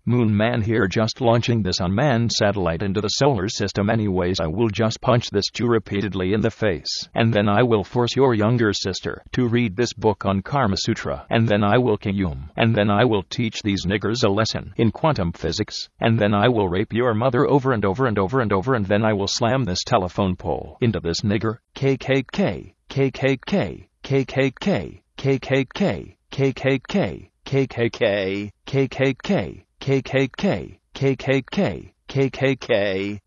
Moon Man here, just launching this unmanned satellite into the solar system. Anyways, I will just punch this Jew repeatedly in the face, and then I will force your younger sister to read this book on Karma Sutra, and then I will kill you, and then I will teach these niggers a lesson in quantum physics, and then I will rape your mother over and over and over and over, and then I will slam this telephone pole into this nigger. KKK, KKK, KKK, KKK, KKK, KKK, KKK, KKK, KKK, KKK.